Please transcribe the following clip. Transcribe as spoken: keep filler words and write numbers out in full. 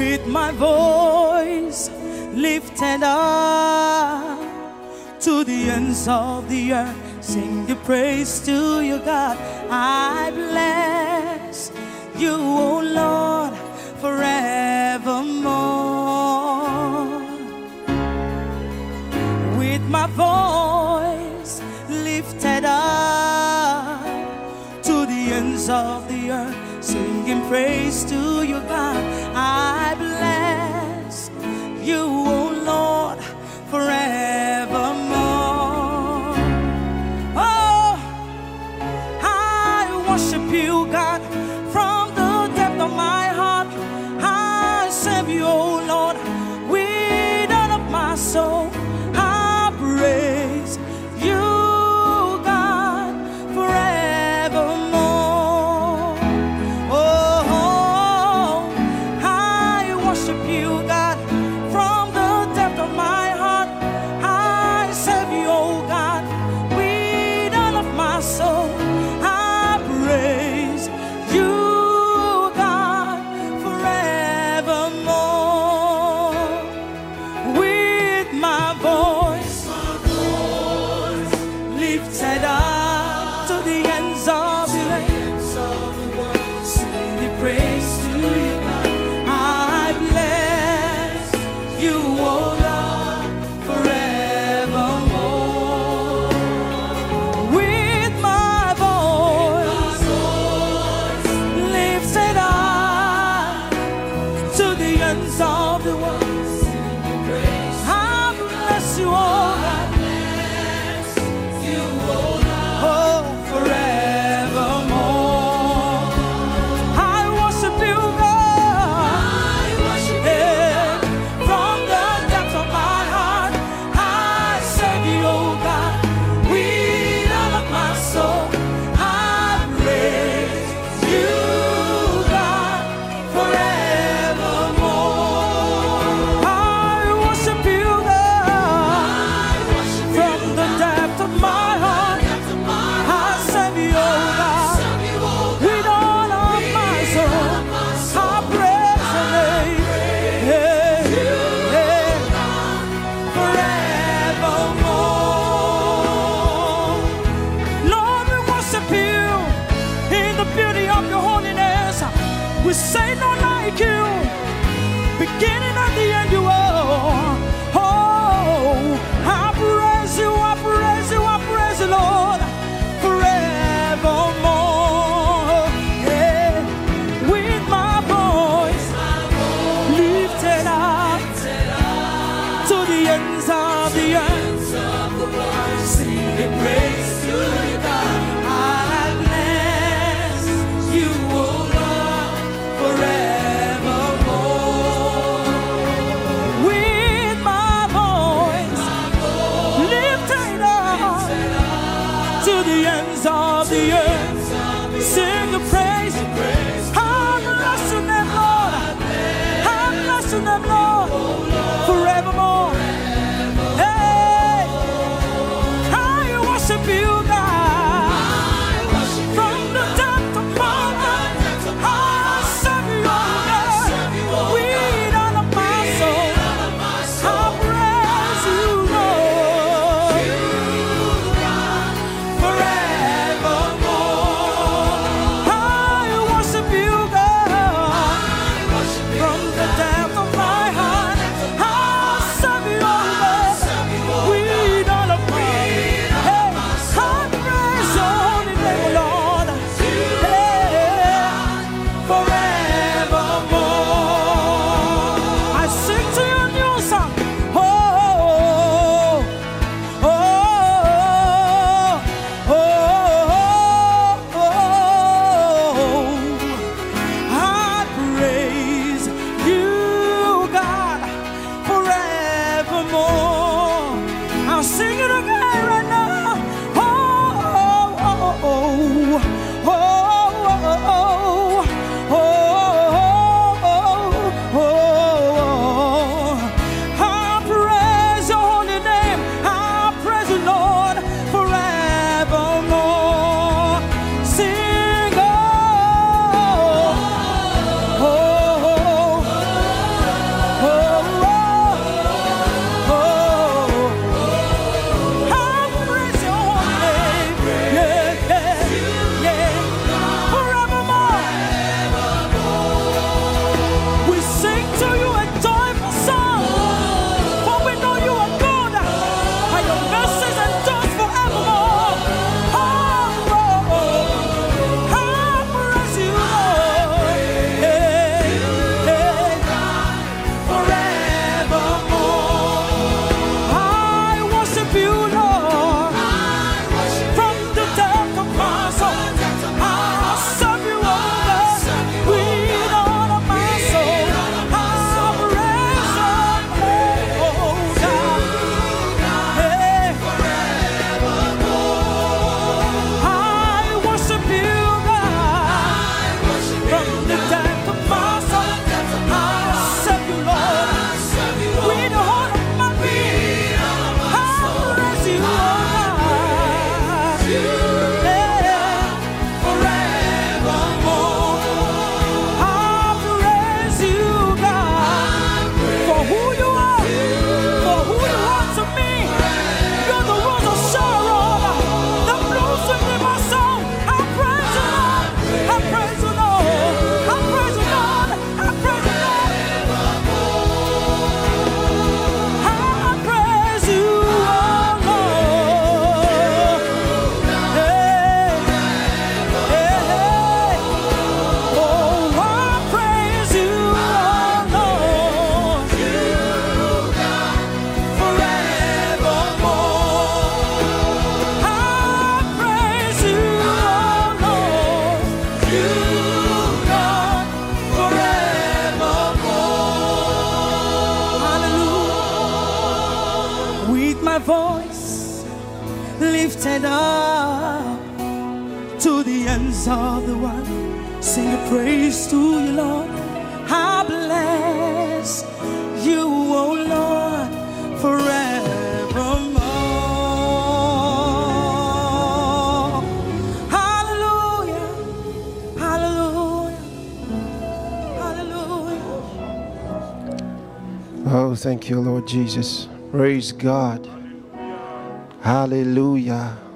with my voice lifted up to the ends of the earth, sing your praise to your God. I bless you, O Lord, forevermore. With my voice lifted up to the ends of the earth, singing praise to your God. I bless you, O Lord, forevermore. Oh, I worship you, God, from the depth of my heart. I serve you, O Lord, with all of my soul. I praise you, God, forevermore. Oh, I worship you, God, from the depth of my heart. I serve you, oh God, with all of my soul. I praise you, God, forevermore. With my voice lifted up to the ends of the earth, sing praise to you, God. I bless you, oh Lord, forevermore. With my voice lifted up to the ends of the world, I bless you, oh God, oh, forevermore. I worship you, God, yeah, from the depths of my heart. I serve you, oh God, with all of my soul. I praise you, God, forevermore. I worship you, God, from the depth of my heart. I serve you, oh God, with all of my soul. I praise your name, yeah, yeah, forevermore. Lord, we worship you in the beauty of your holiness. We say not like you, beginning and the end you are. Oh, I praise you, I praise you, I praise you, Lord, forevermore. Yeah, with my voice lifted up to the ends of the earth, singing praise to you, God. I bless you, oh Lord, forevermore. With my voice lifted up to the ends of the earth, sing the praise. I bless your name, Lord. I bless your name, Lord, forevermore. Hey, I worship you, God, from the depth of my heart. I serve you, oh God, with all of my soul. I praise you, Lord, forevermore. I worship you, God, from the depth of my heart. voice lifted up to the ends of the world. Sing a praise to you, Lord. I bless you, O Lord, forevermore. Hallelujah, hallelujah, hallelujah. Oh, thank you, Lord Jesus. Praise God. Hallelujah.